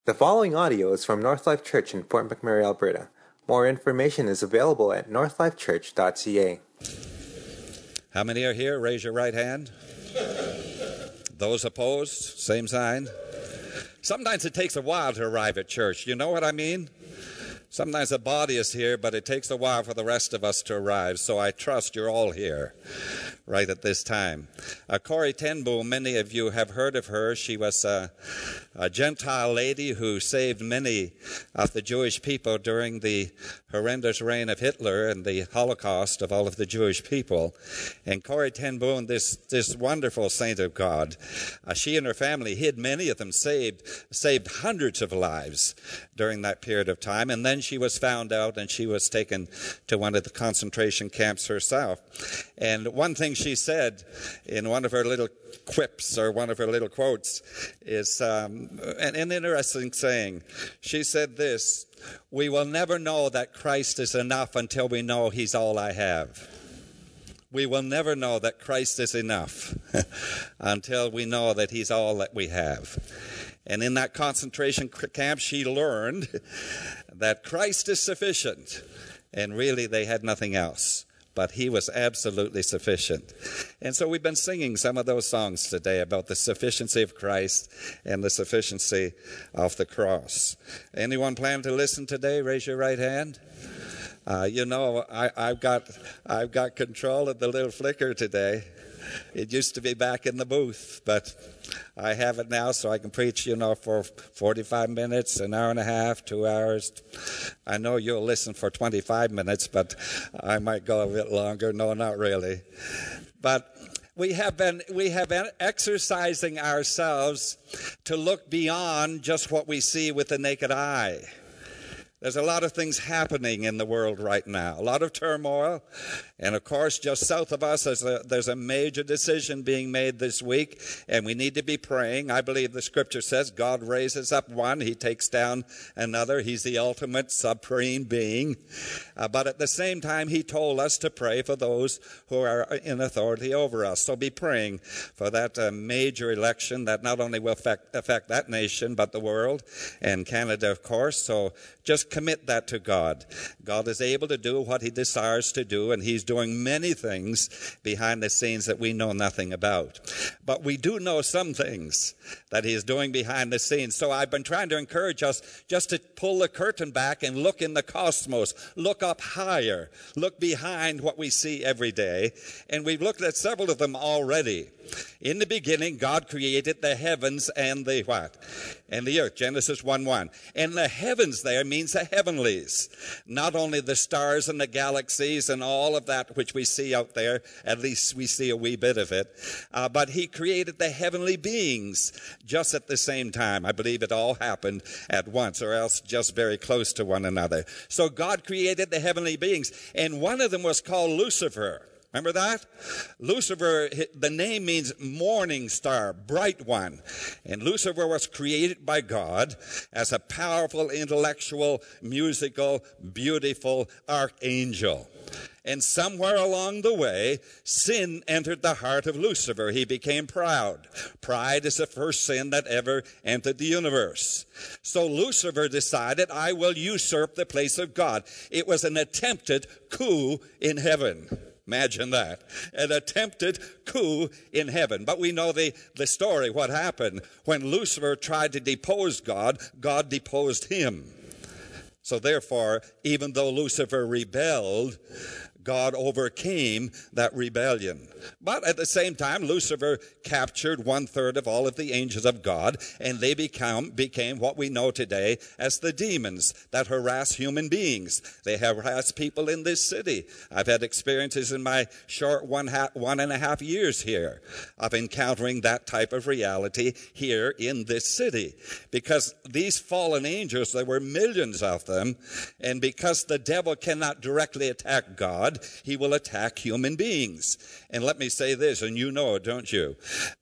The following audio is from Northlife Church in Fort McMurray, Alberta. More information is available at northlifechurch.ca. How many are here? Raise your right hand. Those opposed, same sign. Sometimes it takes a while to arrive at church. You know what I mean? Sometimes the body is here, but it takes a while for the rest of us to arrive. So I trust you're all here right at this time. Corrie ten Boom, many of you have heard of her. She was a Gentile lady who saved many of the Jewish people during the horrendous reign of Hitler and the Holocaust of all of the Jewish people. And Corrie ten Boom, this wonderful saint of God, she and her family hid many of them, saved hundreds of lives during that period of time. And then she was found out and she was taken to one of the concentration camps herself. And one thing she said in one of her little quips or one of her little quotes is an interesting saying. She said this: "We will never know that Christ is enough until we know he's all I have." We will never know that Christ is enough until we know that he's all that we have. And in that concentration camp, she learned that Christ is sufficient. And really, they had nothing else. But he was absolutely sufficient. And so we've been singing some of those songs today about the sufficiency of Christ and the sufficiency of the cross. Anyone plan to listen today? Raise your right hand. I've got control of the little flicker today. It used to be back in the booth, but I have it now so I can preach, for 45 minutes, an hour and a half, 2 hours. I know you'll listen for 25 minutes, but I might go a bit longer. No, not really. But we have been exercising ourselves to look beyond just what we see with the naked eye. There's a lot of things happening in the world right now, a lot of turmoil. And, of course, just south of us, there's a major decision being made this week, and we need to be praying. I believe the Scripture says God raises up one, he takes down another. He's the ultimate supreme being. But at the same time, he told us to pray for those who are in authority over us. So be praying for that major election that not only will affect that nation, but the world and Canada, of course. So just commit that to God. God is able to do what he desires to do, and he's doing many things behind the scenes that we know nothing about. But we do know some things that he is doing behind the scenes. So I've been trying to encourage us just to pull the curtain back and look in the cosmos, look up higher, look behind what we see every day. And we've looked at several of them already. In the beginning, God created the heavens and the what? And the earth. Genesis 1:1. And the heavens there means the heavenlies. Not only the stars and the galaxies and all of that which we see out there, at least we see a wee bit of it. But he created the heavenly beings just at the same time. I believe it all happened at once, or else just very close to one another. So God created the heavenly beings, and one of them was called Lucifer. Remember that? Lucifer, the name means morning star, bright one. And Lucifer was created by God as a powerful, intellectual, musical, beautiful archangel. And somewhere along the way, sin entered the heart of Lucifer. He became proud. Pride is the first sin that ever entered the universe. So Lucifer decided, I will usurp the place of God. It was an attempted coup in heaven. Imagine that. An attempted coup in heaven. But we know the story, what happened. When Lucifer tried to depose God, God deposed him. So therefore, even though Lucifer rebelled, God overcame that rebellion. But at the same time, Lucifer captured 1/3 of all of the angels of God, and they became what we know today as the demons that harass human beings. They harass people in this city. I've had experiences in my short 1.5 years here of encountering that type of reality here in this city. Because these fallen angels, there were millions of them, and because the devil cannot directly attack God, he will attack human beings. And let me say this, and you know it, don't you?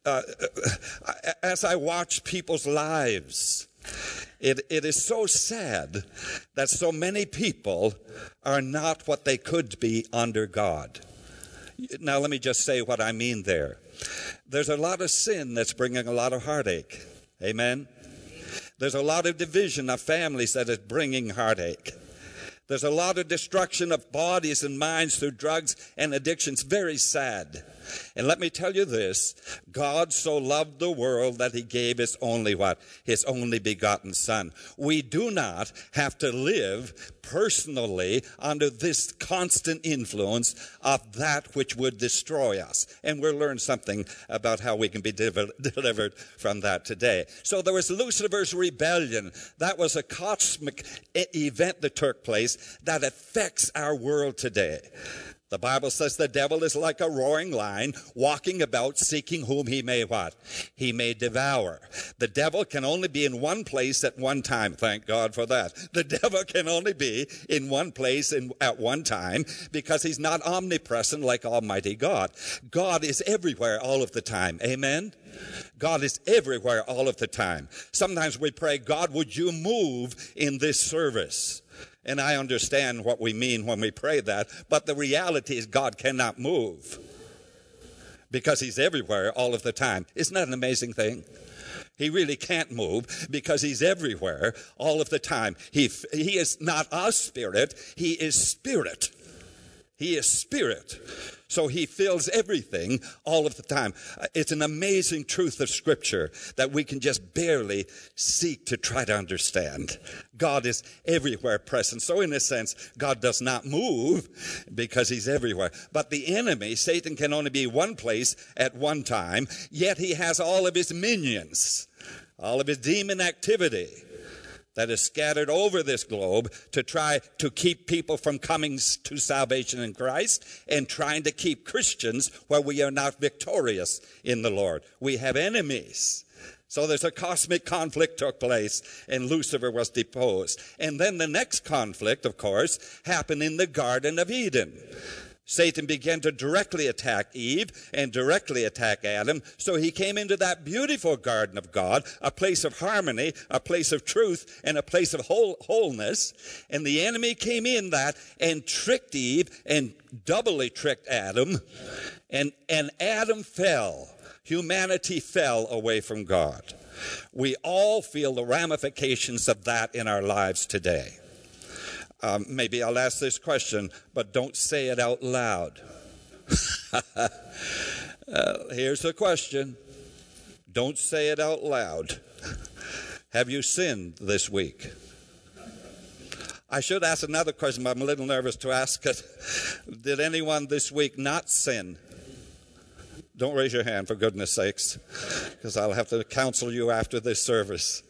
As I watch people's lives, it is so sad that so many people are not what they could be under God. Now, let me just say what I mean there. There's a lot of sin that's bringing a lot of heartache. Amen? There's a lot of division of families that is bringing heartache. There's a lot of destruction of bodies and minds through drugs and addictions. Very sad. And let me tell you this, God so loved the world that he gave his only what? His only begotten Son. We do not have to live personally under this constant influence of that which would destroy us. And we'll learn something about how we can be delivered from that today. So there was Lucifer's rebellion. That was a cosmic event that took place that affects our world today. The Bible says the devil is like a roaring lion, walking about seeking whom he may what? He may devour. The devil can only be in one place at one time. Thank God for that. The devil can only be in one place at one time because he's not omnipresent like Almighty God. God is everywhere all of the time. Amen? God is everywhere all of the time. Sometimes we pray, God, would you move in this service? And I understand what we mean when we pray that, but the reality is God cannot move because he's everywhere all of the time. Isn't that an amazing thing? He really can't move because he's everywhere all of the time. He is not a spirit, he is spirit. He is spirit. So he fills everything all of the time. It's an amazing truth of Scripture that we can just barely seek to try to understand. God is everywhere present. So in a sense, God does not move because he's everywhere. But the enemy, Satan, can only be one place at one time, yet he has all of his minions, all of his demon activity that is scattered over this globe to try to keep people from coming to salvation in Christ and trying to keep Christians where we are not victorious in the Lord. We have enemies. So there's a cosmic conflict took place and Lucifer was deposed. And then the next conflict, of course, happened in the Garden of Eden. Satan began to directly attack Eve and directly attack Adam. So he came into that beautiful garden of God, a place of harmony, a place of truth, and a place of wholeness. And the enemy came in that and tricked Eve and doubly tricked Adam. And Adam fell. Humanity fell away from God. We all feel the ramifications of that in our lives today. Maybe I'll ask this question, but don't say it out loud. Here's the question. Don't say it out loud. Have you sinned this week? I should ask another question, but I'm a little nervous to ask it. Did anyone this week not sin? Don't raise your hand, for goodness sakes, because I'll have to counsel you after this service.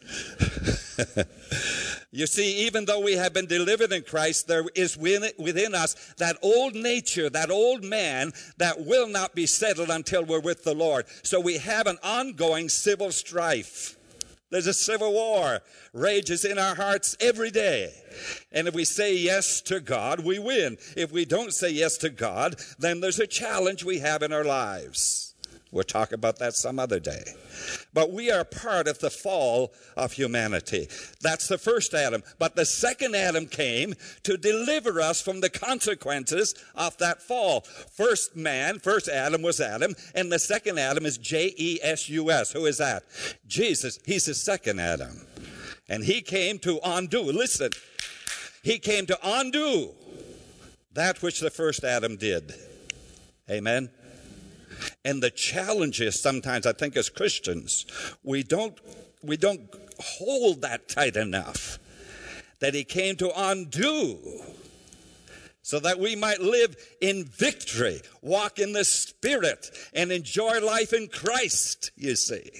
You see, even though we have been delivered in Christ, there is within us that old nature, that old man that will not be settled until we're with the Lord. So we have an ongoing civil strife. There's a civil war rages in our hearts every day. And if we say yes to God, we win. If we don't say yes to God, then there's a challenge we have in our lives. We'll talk about that some other day. But we are part of the fall of humanity. That's the first Adam. But the second Adam came to deliver us from the consequences of that fall. First Adam was Adam, and the second Adam is Jesus. Who is that? Jesus. He's the second Adam. And he came to undo. Listen. He came to undo that which the first Adam did. Amen. And the challenge is sometimes, I think as Christians, we don't hold that tight enough that he came to undo so that we might live in victory, walk in the Spirit, and enjoy life in Christ, you see.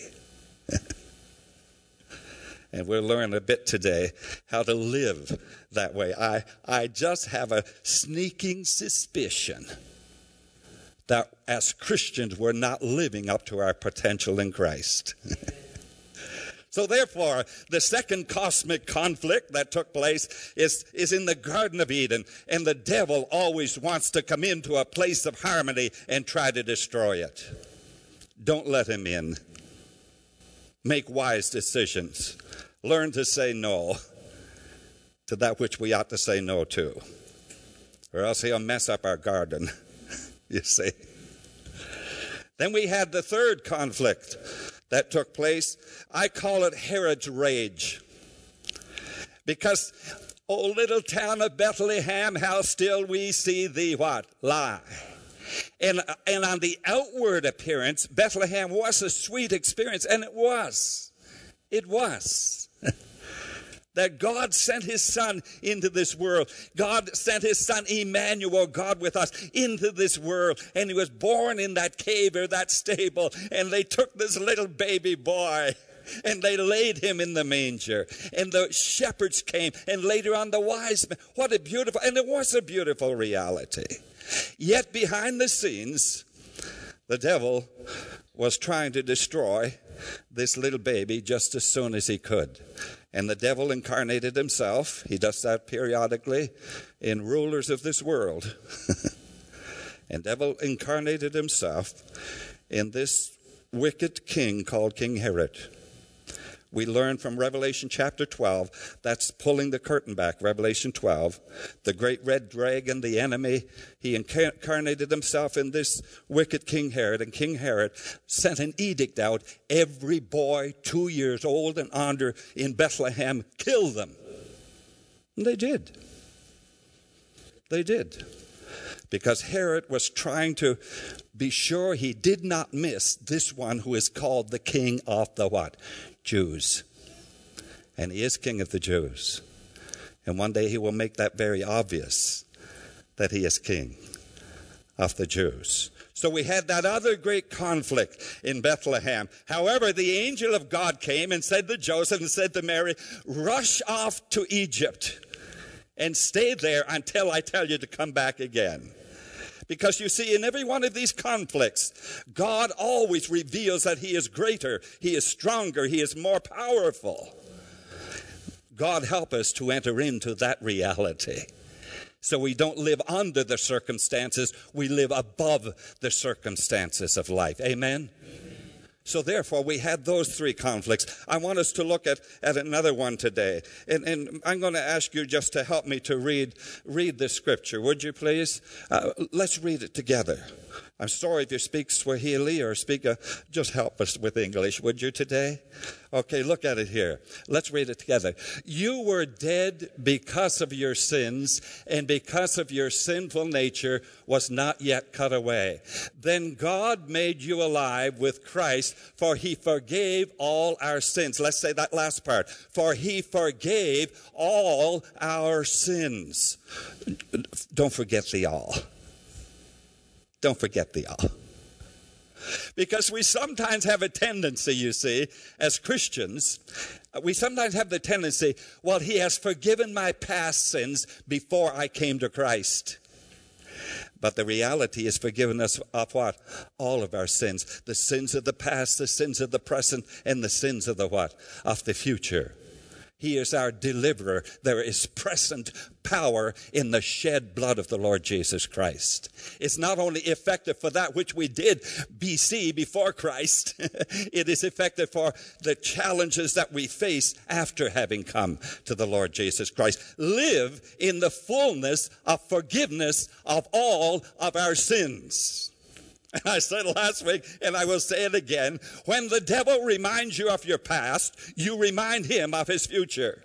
And we'll learn a bit today how to live that way. I just have a sneaking suspicion that as Christians, we're not living up to our potential in Christ. So therefore, the second cosmic conflict that took place is in the Garden of Eden. And the devil always wants to come into a place of harmony and try to destroy it. Don't let him in. Make wise decisions. Learn to say no to that which we ought to say no to. Or else he'll mess up our garden. You see. Then we had the third conflict that took place. I call it Herod's rage. Because, O little town of Bethlehem, how still we see thee, what? Lie. And on the outward appearance, Bethlehem was a sweet experience, and it was. It was. That God sent his son into this world. God sent his son, Emmanuel, God with us, into this world. And he was born in that cave or that stable. And they took this little baby boy and they laid him in the manger. And the shepherds came, and later on the wise men. What a beautiful, and it was a beautiful reality. Yet behind the scenes, the devil was trying to destroy this little baby just as soon as he could. And the devil incarnated himself. He does that periodically in rulers of this world. And devil incarnated himself in this wicked king called King Herod. We learn from Revelation chapter 12, that's pulling the curtain back, Revelation 12. The great red dragon, the enemy, he incarnated himself in this wicked King Herod. And King Herod sent an edict out, every boy 2 years old and under in Bethlehem, kill them. And they did. They did. Because Herod was trying to be sure he did not miss this one who is called the King of the what? Jews. And he is King of the Jews. And one day he will make that very obvious, that he is King of the Jews. So we had that other great conflict in Bethlehem. However, the angel of God came and said to Joseph and said to Mary, rush off to Egypt and stay there until I tell you to come back again. Because you see, in every one of these conflicts, God always reveals that he is greater, he is stronger, he is more powerful. God help us to enter into that reality. So we don't live under the circumstances, we live above the circumstances of life. Amen? So therefore, we had those three conflicts. I want us to look at another one today. And I'm going to ask you just to help me to read the scripture. Would you please? Let's read it together. I'm sorry if you speak Swahili or just help us with English, would you today? Okay, look at it here. Let's read it together. You were dead because of your sins, and because of your sinful nature was not yet cut away. Then God made you alive with Christ, for he forgave all our sins. Let's say that last part. For he forgave all our sins. Don't forget the all. Don't forget the all. Because we sometimes have a tendency, you see, as Christians, we sometimes have the tendency, well, he has forgiven my past sins before I came to Christ. But the reality is forgiven us of what? All of our sins. The sins of the past, the sins of the present, and the sins of the what? Of the future. He is our deliverer. There is present power in the shed blood of the Lord Jesus Christ. It's not only effective for that which we did BC, before Christ. It is effective for the challenges that we face after having come to the Lord Jesus Christ. Live in the fullness of forgiveness of all of our sins. And I said last week, and I will say it again, when the devil reminds you of your past, you remind him of his future.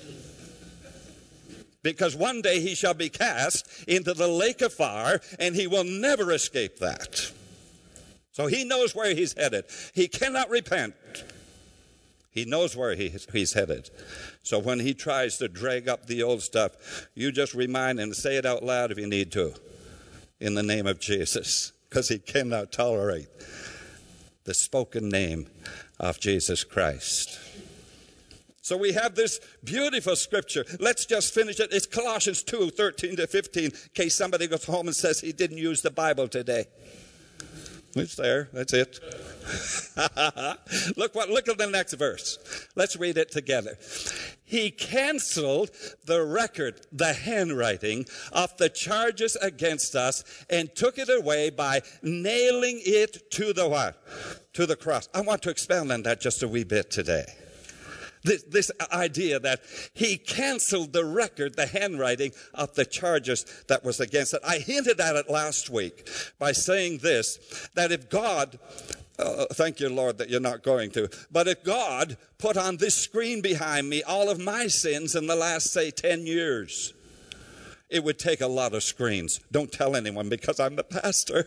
Because one day he shall be cast into the lake of fire, and he will never escape that. So he knows where he's headed. He cannot repent. He knows where he's headed. So when he tries to drag up the old stuff, you just remind him, say it out loud if you need to, in the name of Jesus. Because he cannot tolerate the spoken name of Jesus Christ. So we have this beautiful scripture. Let's just finish it. It's Colossians 2, 13 to 15, in case somebody goes home and says he didn't use the Bible today. It's there. That's it. Look at the next verse. Let's read it together. He canceled the record, the handwriting of the charges against us, and took it away by nailing it to the what? To the cross. I want to expound on that just a wee bit today. This idea that he canceled the record, the handwriting of the charges that was against it. I hinted at it last week by saying this, that if God Thank you, Lord, that you're not going to. But if God put on this screen behind me all of my sins in the last, say, 10 years, it would take a lot of screens. Don't tell anyone because I'm the pastor.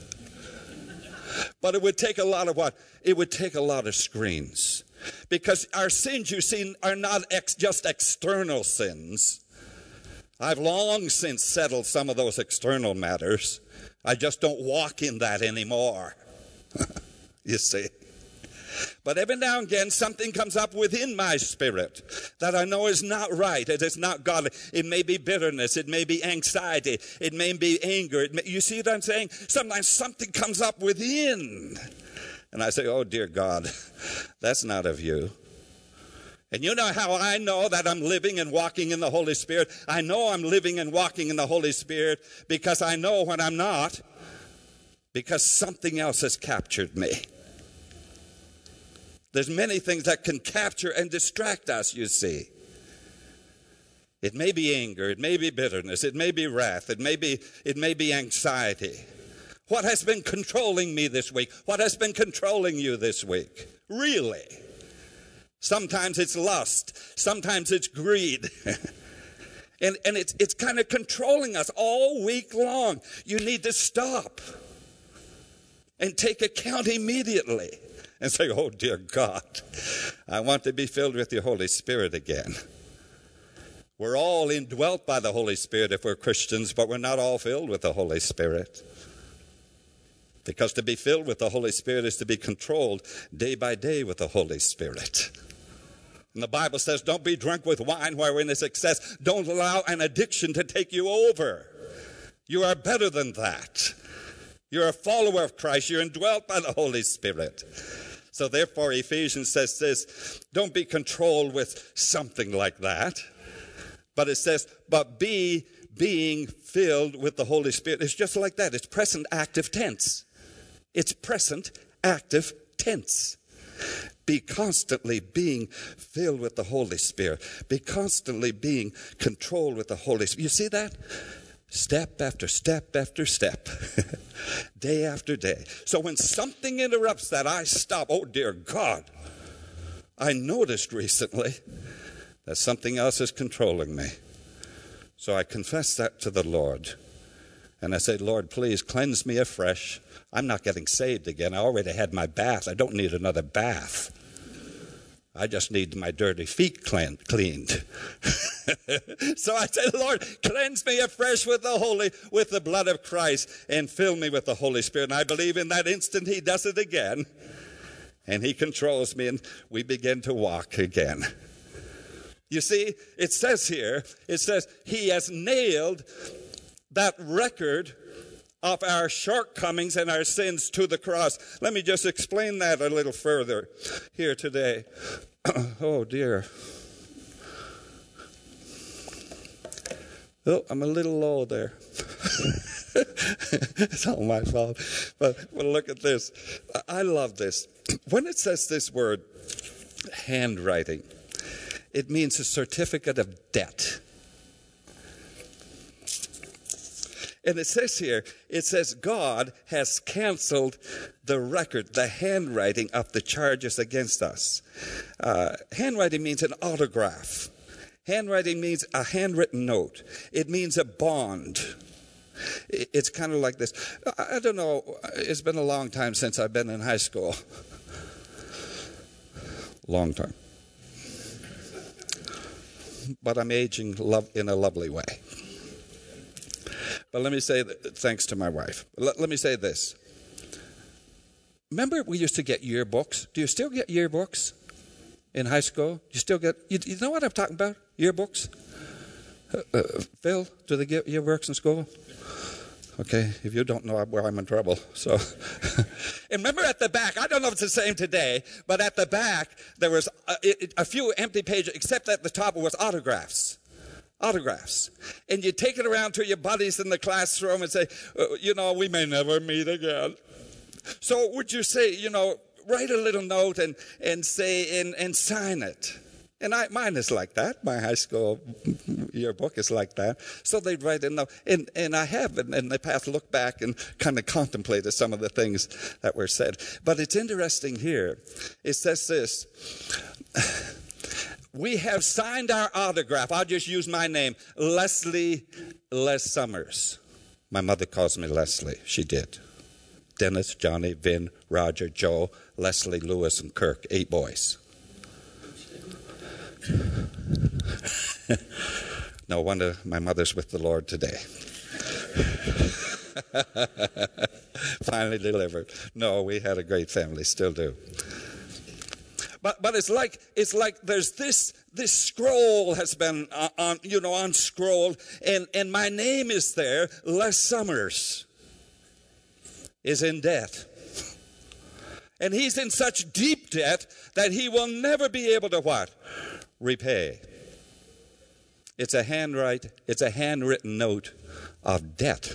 But it would take a lot of what? It would take a lot of screens. Because our sins, you see, are not just external sins. I've long since settled some of those external matters. I just don't walk in that anymore. You see. But every now and again, something comes up within my spirit that I know is not right. It is not godly. It may be bitterness. It may be anxiety. It may be anger. You see what I'm saying? Sometimes something comes up within. And I say, oh, dear God, that's not of you. And you know how I know that I'm living and walking in the Holy Spirit? I know I'm living and walking in the Holy Spirit because I know when I'm not, because something else has captured me. There's many things that can capture and distract us, you see. It may be anger, it may be bitterness, it may be wrath, it may be anxiety. What has been controlling me this week? What has been controlling you this week? Really? Sometimes it's lust, sometimes it's greed. and it's kind of controlling us all week long. You need to stop and take account immediately. And say, oh, dear God, I want to be filled with your Holy Spirit again. We're all indwelt by the Holy Spirit if we're Christians, but we're not all filled with the Holy Spirit. Because to be filled with the Holy Spirit is to be controlled day by day with the Holy Spirit. And the Bible says, don't be drunk with wine wherein is excess. Don't allow an addiction to take you over. You are better than that. You're a follower of Christ. You're indwelt by the Holy Spirit. So therefore, Ephesians says this, don't be controlled with something like that. But it says, but being filled with the Holy Spirit. It's just like that. It's present active tense. It's present active tense. Be constantly being filled with the Holy Spirit. Be constantly being controlled with the Holy Spirit. You see that? Step after step after step, day after day. So when something interrupts that, I stop. Oh, dear God, I noticed recently that something else is controlling me. So I confess that to the Lord. And I say, Lord, please cleanse me afresh. I'm not getting saved again. I already had my bath. I don't need another bath. I just need my dirty feet cleaned. So I say, Lord, cleanse me afresh with the blood of Christ and fill me with the Holy Spirit. And I believe in that instant he does it again. And he controls me and we begin to walk again. You see, it says here, he has nailed that record of our shortcomings and our sins to the cross. Let me just explain that a little further here today. Oh, dear. Oh, I'm a little low there. It's all my fault. But look at this. I love this. When it says this word, handwriting, it means a certificate of debt. And it says here, it says God has canceled the record, the handwriting of the charges against us. Handwriting means an autograph. Handwriting means a handwritten note. It means a bond. It's kind of like this. I don't know, it's been a long time since I've been in high school. Long time. But I'm aging in a lovely way. But let me say, thanks to my wife, let me say this. Remember we used to get yearbooks? Do you still get yearbooks in high school? You still get, you know what I'm talking about? Yearbooks? Phil, do they get yearbooks in school? Okay, if you don't know, I'm in trouble. So, and remember at the back, I don't know if it's the same today, but at the back, there was a few empty pages, except at the top it was autographs. Autographs. And you take it around to your buddies in the classroom and say, we may never meet again. So would you say, write a little note and say, and sign it. And mine is like that. My high school yearbook is like that. So they'd write in, and I have in the past looked back and kind of contemplated some of the things that were said. But it's interesting here. It says this. We have signed our autograph. I'll just use my name, Leslie Les Summers. My mother calls me Leslie. She did. Dennis, Johnny, Vin, Roger, Joe, Leslie, Lewis, and Kirk. 8 boys. No wonder my mother's with the Lord today. Finally delivered. No, we had a great family, still do. But it's like there's this scroll has been unscrolled, and my name is there. Les Summers is in debt. And he's in such deep debt that he will never be able to what? Repay. It's a handwritten note of debt.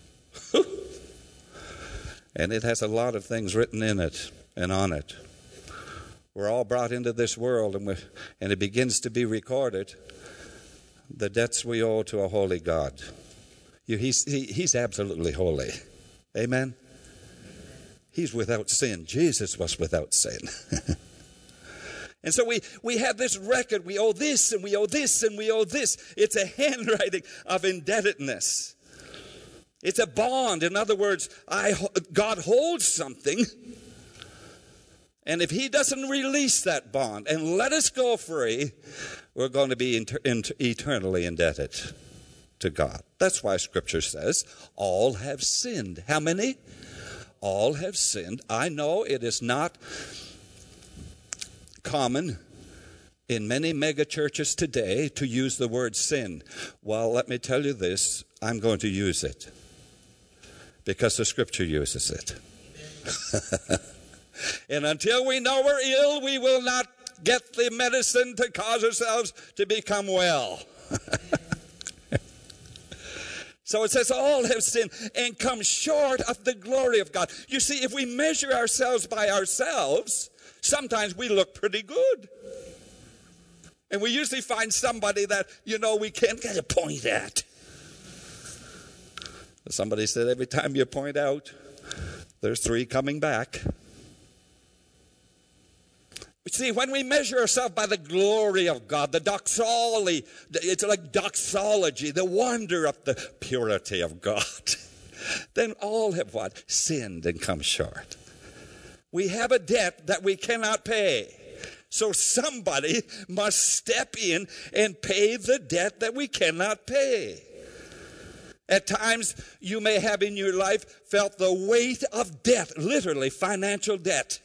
And it has a lot of things written in it and on it. We're all brought into this world, and it begins to be recorded, the debts we owe to a holy God. He's absolutely holy. Amen? He's without sin. Jesus was without sin. And so we have this record. We owe this, and we owe this, and we owe this. It's a handwriting of indebtedness. It's a bond. In other words, God holds something. And if he doesn't release that bond and let us go free, we're going to be eternally indebted to God. That's why Scripture says, all have sinned. How many? All have sinned. I know it is not common in many mega churches today to use the word sin. Well, let me tell you this, I'm going to use it because the Scripture uses it. And until we know we're ill, we will not get the medicine to cause ourselves to become well. So it says all have sinned and come short of the glory of God. You see, if we measure ourselves by ourselves, sometimes we look pretty good. And we usually find somebody that, we can't get a point at. Somebody said every time you point out, there's 3 coming back. See, when we measure ourselves by the glory of God, the doxology, it's like doxology, the wonder of the purity of God, then all have what? Sinned and come short. We have a debt that we cannot pay. So somebody must step in and pay the debt that we cannot pay. At times, you may have in your life felt the weight of debt, literally financial debt.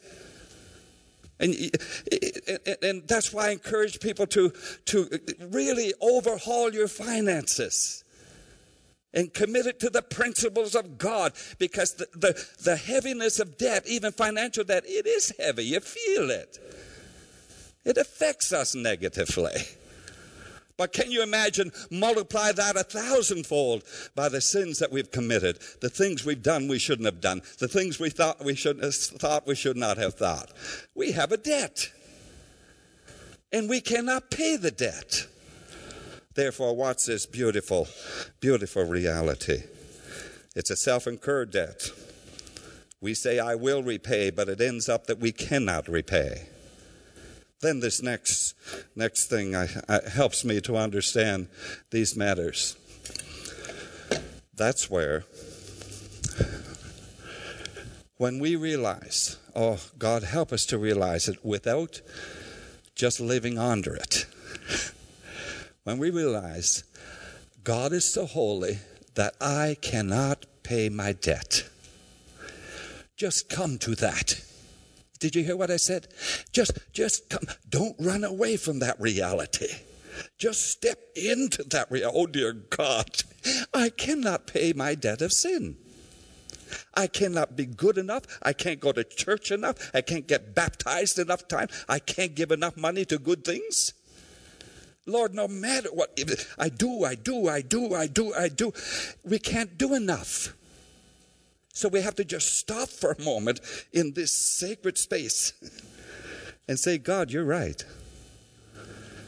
And that's why I encourage people to really overhaul your finances and commit it to the principles of God, because the heaviness of debt, even financial debt, it is heavy. You feel it. It affects us negatively. But can you imagine, multiply that 1,000-fold by the sins that we've committed, the things we've done we shouldn't have done, the things we thought we should not have thought. We have a debt, and we cannot pay the debt. Therefore, what's this beautiful, beautiful reality? It's a self-incurred debt. We say, I will repay, but it ends up that we cannot repay. Then this next thing helps me to understand these matters. That's where, when we realize, God help us to realize it without just living under it. When we realize God is so holy that I cannot pay my debt. Just come to that. Did you hear what I said? Just come. Don't run away from that reality. Just step into that reality. Oh, dear God, I cannot pay my debt of sin. I cannot be good enough. I can't go to church enough. I can't get baptized enough time. I can't give enough money to good things. Lord, no matter what I do, we can't do enough. So we have to just stop for a moment in this sacred space and say, God, you're right.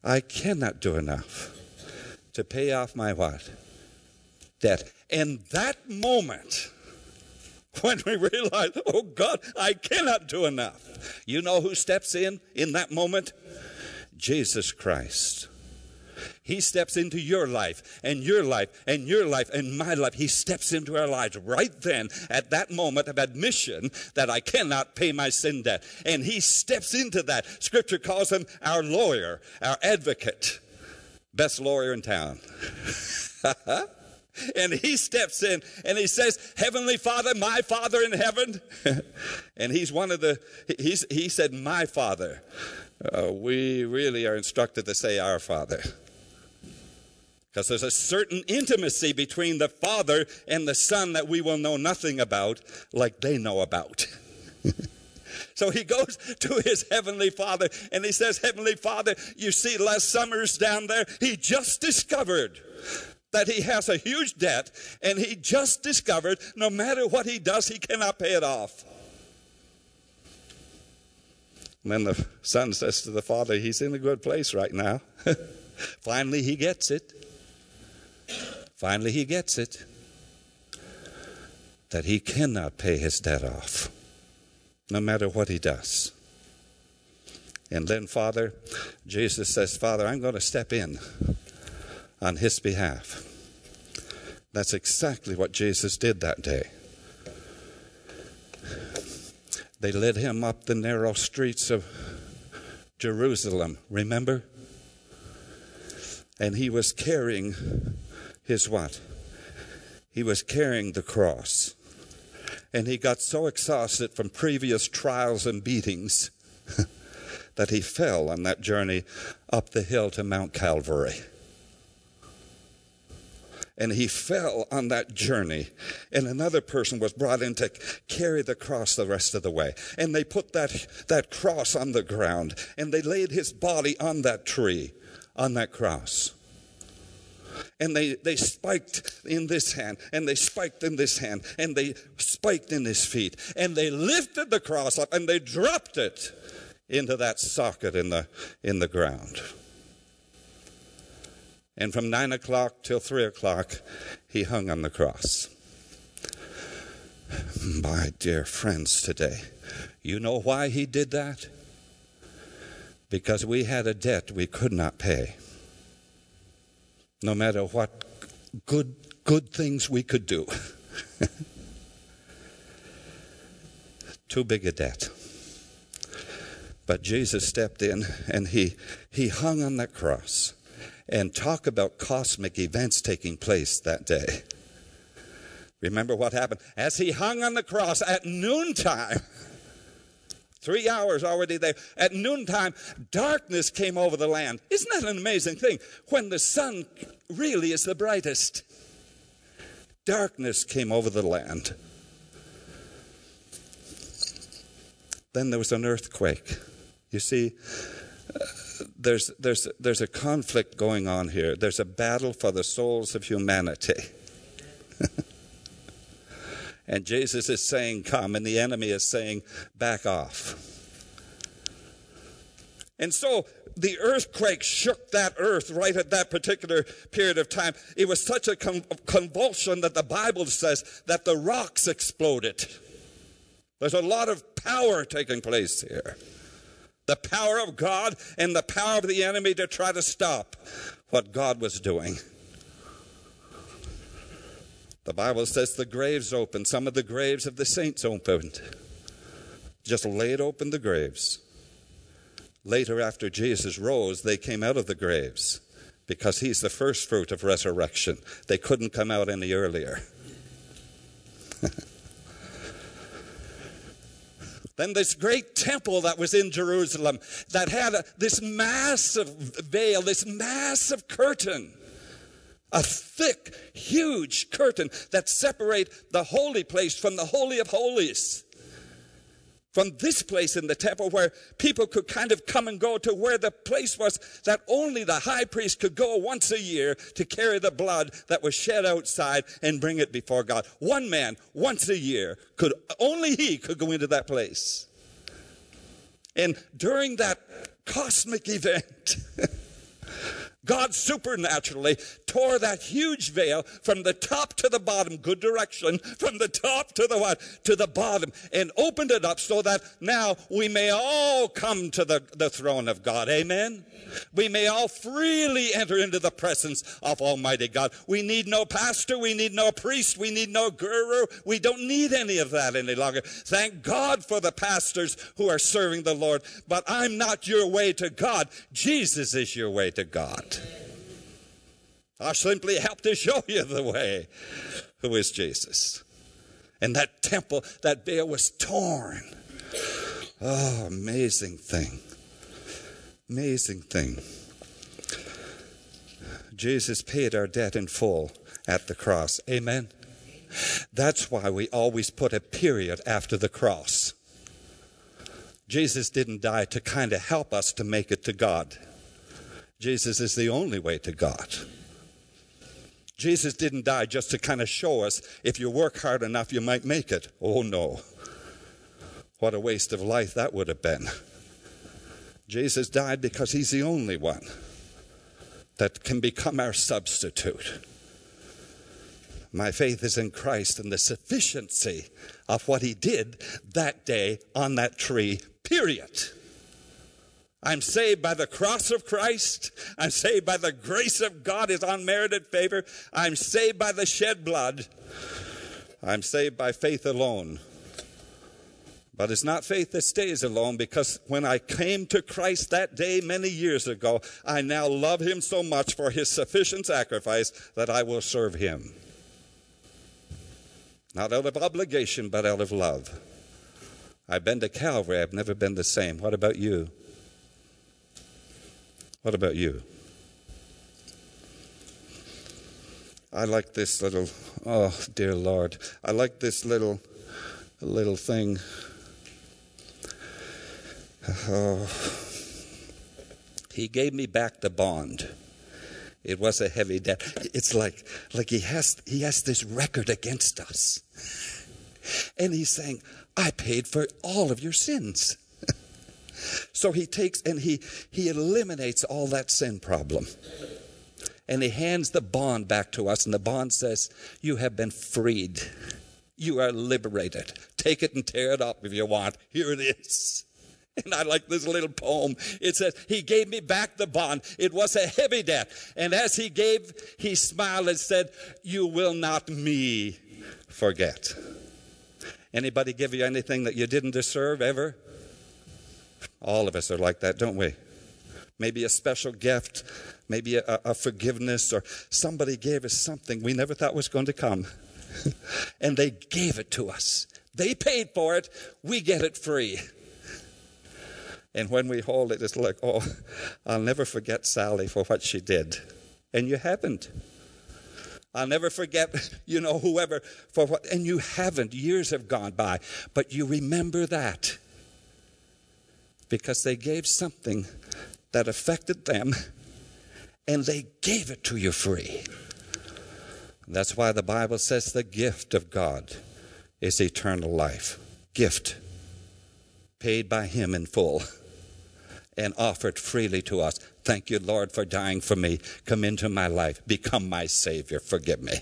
I cannot do enough to pay off my what? Debt. And that moment, when we realize, oh God, I cannot do enough. You know who steps in that moment? Jesus Christ. He steps into your life and your life and your life and my life. He steps into our lives right then at that moment of admission that I cannot pay my sin debt. And he steps into that. Scripture calls him our lawyer, our advocate. Best lawyer in town. And he steps in and he says, Heavenly Father, my Father in heaven. And he said, my Father. We really are instructed to say our Father. Because there's a certain intimacy between the Father and the Son that we will know nothing about like they know about. So he goes to his Heavenly Father and he says, Heavenly Father, you see Les Summers down there? He just discovered that he has a huge debt, and he just discovered no matter what he does, he cannot pay it off. And then the son says to the father, he's in a good place right now. Finally he gets it. Finally he gets it. That he cannot pay his debt off, no matter what he does. And then Jesus says, Father, I'm going to step in on his behalf. That's exactly what Jesus did that day. They led him up the narrow streets of Jerusalem, remember? And he was carrying his what? He was carrying the cross. And he got so exhausted from previous trials and beatings that he fell on that journey up the hill to Mount Calvary. And he fell on that journey. And another person was brought in to carry the cross the rest of the way. And they put that cross on the ground. And they laid his body on that tree, on that cross. And they spiked in this hand, and they spiked in this hand, and they spiked in his feet. And they lifted the cross up, and they dropped it into that socket in the ground. And from 9 o'clock till 3 o'clock, he hung on the cross. My dear friends today, you know why he did that? Because we had a debt we could not pay. No matter what good things we could do. Too big a debt. But Jesus stepped in and he hung on that cross. And talk about cosmic events taking place that day. Remember what happened? As he hung on the cross at noontime, 3 hours already there, at noontime, darkness came over the land. Isn't that an amazing thing? When the sun really is the brightest, darkness came over the land. Then there was an earthquake. You see, there's a conflict going on here. There's a battle for the souls of humanity. And Jesus is saying, come, and the enemy is saying, back off. And so the earthquake shook that earth right at that particular period of time. It was such a convulsion that the Bible says that the rocks exploded. There's a lot of power taking place here. The power of God and the power of the enemy to try to stop what God was doing. The Bible says the graves opened. Some of the graves of the saints opened. Just laid open the graves. Later, after Jesus rose, they came out of the graves because he's the first fruit of resurrection. They couldn't come out any earlier. Then this great temple that was in Jerusalem that had this massive veil, this massive curtain, a thick, huge curtain that separated the holy place from the Holy of Holies. From this place in the temple where people could kind of come and go to where the place was that only the high priest could go once a year to carry the blood that was shed outside and bring it before God. One man, once a year, only he could go into that place. And during that cosmic event, God supernaturally tore that huge veil from the top to the bottom, good direction, from the top to the what? To the bottom, and opened it up so that now we may all come to the throne of God. Amen? We may all freely enter into the presence of Almighty God. We need no pastor. We need no priest. We need no guru. We don't need any of that any longer. Thank God for the pastors who are serving the Lord. But I'm not your way to God. Jesus is your way to God. I simply help to show you the way, who is Jesus. And that temple, that veil was torn. Oh, amazing thing. Amazing thing. Jesus paid our debt in full at the cross. Amen? That's why we always put a period after the cross. Jesus didn't die to kind of help us to make it to God. Jesus is the only way to God. Jesus didn't die just to kind of show us if you work hard enough you might make it. Oh no. What a waste of life that would have been. Jesus died because he's the only one that can become our substitute. My faith is in Christ and the sufficiency of what he did that day on that tree, period. I'm saved by the cross of Christ. I'm saved by the grace of God, his unmerited favor. I'm saved by the shed blood. I'm saved by faith alone. But it's not faith that stays alone, because when I came to Christ that day many years ago, I now love him so much for his sufficient sacrifice that I will serve him. Not out of obligation, but out of love. I've been to Calvary. I've never been the same. What about you? What about you? I like this little, oh, dear Lord. I like this little thing. Oh. He gave me back the bond. It was a heavy debt. It's like he has this record against us. And he's saying, I paid for all of your sins. So he takes and he eliminates all that sin problem. And he hands the bond back to us. And the bond says, you have been freed. You are liberated. Take it and tear it up if you want. Here it is. And I like this little poem. It says, he gave me back the bond. It was a heavy debt. And as he gave, he smiled and said, you will not me forget. Anybody give you anything that you didn't deserve ever? All of us are like that, don't we? Maybe a special gift, maybe a forgiveness, or somebody gave us something we never thought was going to come. And they gave it to us. They paid for it. We get it free. And when we hold it, it's like, oh, I'll never forget Sally for what she did. And you haven't. I'll never forget, whoever for what, and you haven't. Years have gone by. But you remember that. Because they gave something that affected them, and they gave it to you free. That's why the Bible says the gift of God is eternal life. Gift. Paid by him in full and offered freely to us. Thank you, Lord, for dying for me. Come into my life. Become my Savior. Forgive me.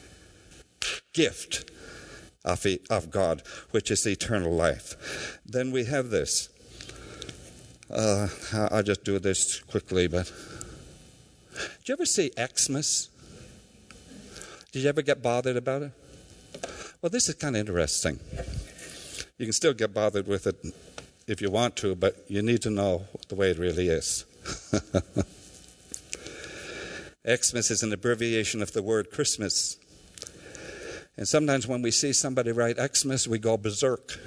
Gift of God, which is eternal life. Then we have this. I'll just do this quickly, but did you ever see Xmas? Did you ever get bothered about it? Well, this is kind of interesting. You can still get bothered with it if you want to, but you need to know the way it really is. Xmas is an abbreviation of the word Christmas. And sometimes when we see somebody write Xmas, we go berserk.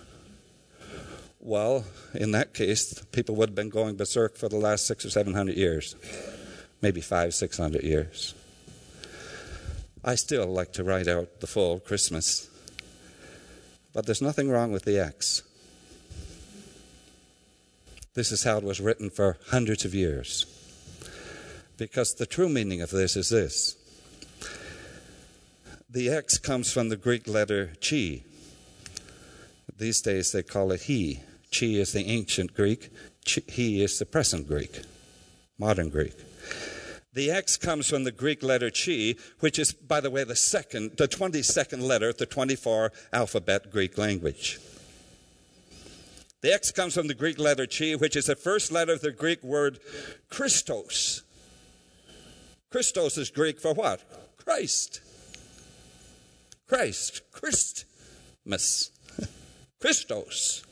Well, in that case, people would have been going berserk for the last 600 or 700 years. Maybe 500-600 years. I still like to write out the full Christmas. But there's nothing wrong with the X. This is how it was written for hundreds of years. Because the true meaning of this is this. The X comes from the Greek letter chi. These days they call it he. Chi is the ancient Greek. He is the present Greek, modern Greek. The X comes from the Greek letter chi, which is, by the way, the 22nd letter of the 24 alphabet Greek language. The X comes from the Greek letter chi, which is the first letter of the Greek word Christos. Christos is Greek for what? Christ. Christ. Christmas. Christos.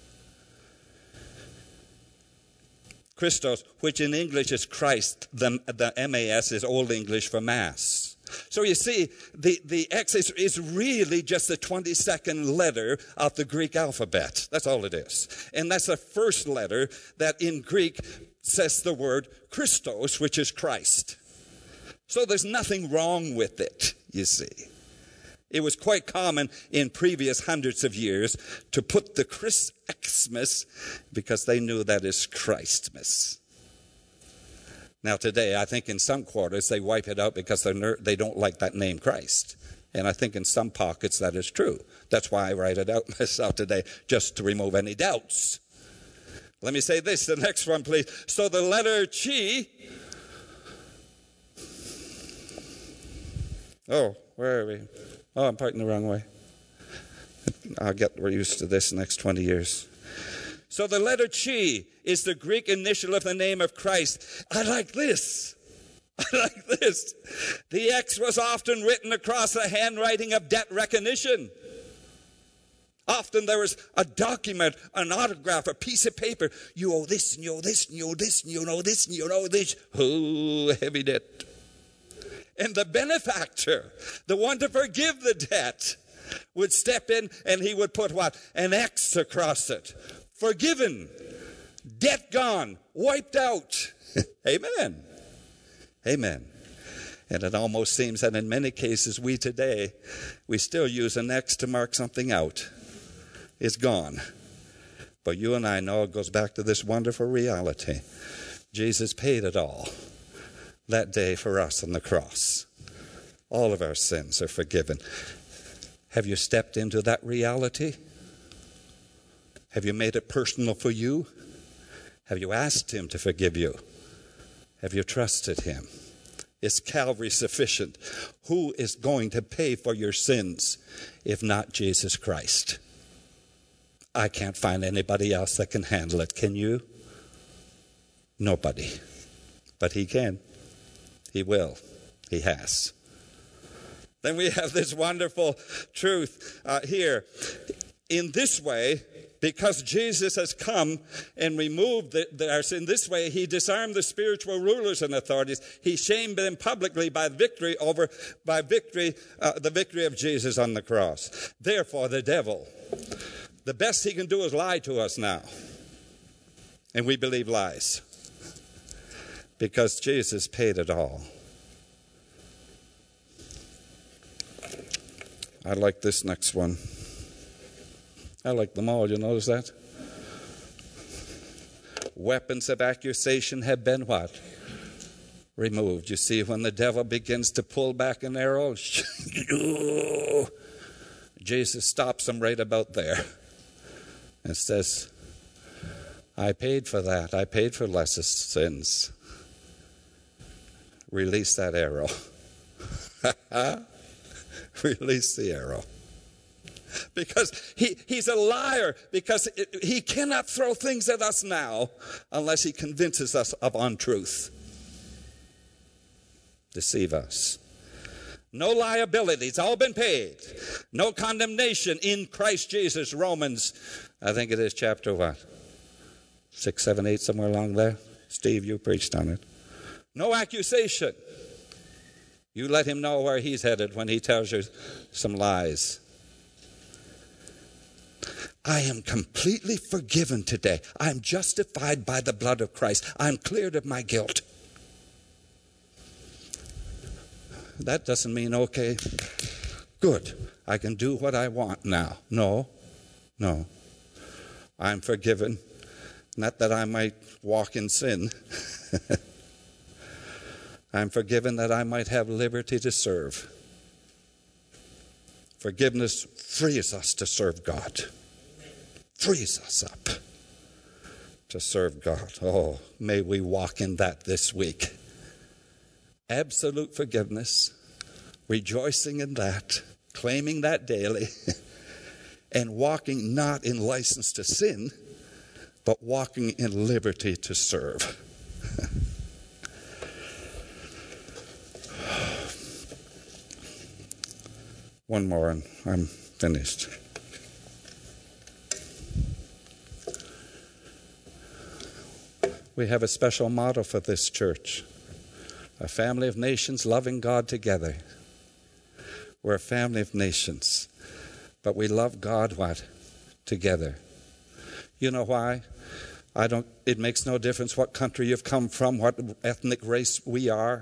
Christos, which in English is Christ. The M-A-S is Old English for Mass. So you see, the X is really just the 22nd letter of the Greek alphabet. That's all it is. And that's the first letter that in Greek says the word Christos, which is Christ. So there's nothing wrong with it, you see. It was quite common in previous hundreds of years to put the Xmas because they knew that is Christmas. Now today, I think in some quarters they wipe it out because they don't like that name Christ. And I think in some pockets that is true. That's why I write it out myself today, just to remove any doubts. Let me say this, the next one please. So the letter chi. Oh, where are we? Oh, I'm pointing the wrong way. I'll get used to this next 20 years. So the letter chi is the Greek initial of the name of Christ. I like this. I like this. The X was often written across the handwriting of debt recognition. Often there was a document, an autograph, a piece of paper. You owe this, and you owe this, and you owe this, and you owe this, and you owe this. Oh, heavy debt. And the benefactor, the one to forgive the debt, would step in and he would put what? An X across it. Forgiven. Debt gone. Wiped out. Amen. Amen. And it almost seems that in many cases we today, we still use an X to mark something out. It's gone. But you and I know it goes back to this wonderful reality. Jesus paid it all that day for us on the cross. All of our sins are forgiven. Have you stepped into that reality? Have you made it personal for you? Have you asked him to forgive you? Have you trusted him? Is Calvary sufficient? Who is going to pay for your sins if not Jesus Christ? I can't find anybody else that can handle it. Can you? Nobody. But he can. He will. He has. Then we have this wonderful truth here. In this way, because Jesus has come and removed our sin, this way he disarmed the spiritual rulers and authorities. He shamed them publicly by the victory of Jesus on the cross. Therefore, the devil, the best he can do is lie to us now. And we believe lies. Because Jesus paid it all. I like this next one. I like them all, you notice that? Weapons of accusation have been what? Removed. You see, when the devil begins to pull back an arrow, Jesus stops him right about there and says, I paid for that. I paid for lesser sins. Release that arrow. Release the arrow. Because he's a liar, because he cannot throw things at us now unless he convinces us of untruth. Deceive us. No liability. It's all been paid. No condemnation in Christ Jesus. Romans, I think it is chapter what? 6, 7, 8, somewhere along there. Steve, you preached on it. No accusation. You let him know where he's headed when he tells you some lies. I am completely forgiven today. I'm justified by the blood of Christ. I'm cleared of my guilt. That doesn't mean, okay, good, I can do what I want now. No. I'm forgiven. Not that I might walk in sin. I'm forgiven that I might have liberty to serve. Forgiveness frees us to serve God. Frees us up to serve God. Oh, may we walk in that this week. absolute forgiveness, rejoicing in that, claiming that daily, and walking not in license to sin, but walking in liberty to serve. One more and I'm finished. We have a special motto for this church. A family of nations loving God together. We're a family of nations. But we love God what? Together. You know why? It makes no difference what country you've come from, what ethnic race we are.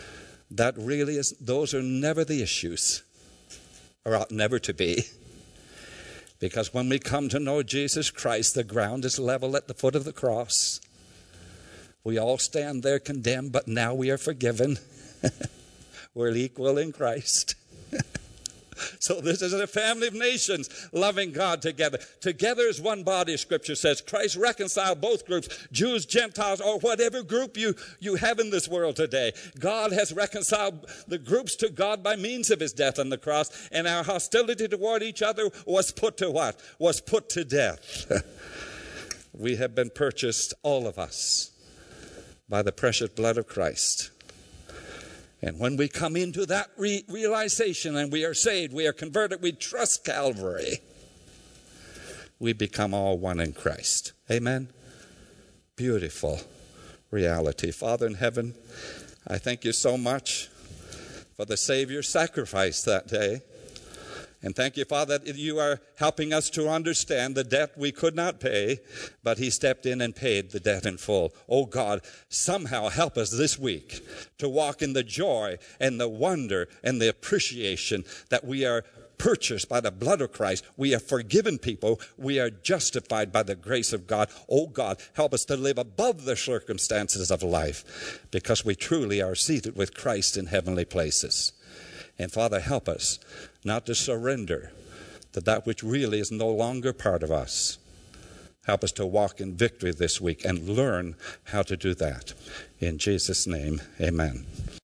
Those are never the issues. Or ought never to be. Because when we come to know Jesus Christ, the ground is level at the foot of the cross. We all stand there condemned, but now we are forgiven. We're equal in Christ. So this is a family of nations loving God together. Together as one body, Scripture says. Christ reconciled both groups, Jews, Gentiles, or whatever group you have in this world today. God has reconciled the groups to God by means of his death on the cross, and our hostility toward each other was put to what? Was put to death. We have been purchased, all of us, by the precious blood of Christ. And when we come into that realization and we are saved, we are converted, we trust Calvary, we become all one in Christ. Amen? Beautiful reality. Father in heaven, I thank you so much for the Savior's sacrifice that day. And thank you, Father, that you are helping us to understand the debt we could not pay, but he stepped in and paid the debt in full. Oh God, somehow help us this week to walk in the joy and the wonder and the appreciation that we are purchased by the blood of Christ. We are forgiven people. We are justified by the grace of God. Oh God, help us to live above the circumstances of life, because we truly are seated with Christ in heavenly places. And Father, help us not to surrender to that which really is no longer part of us. Help us to walk in victory this week and learn how to do that. In Jesus' name, amen.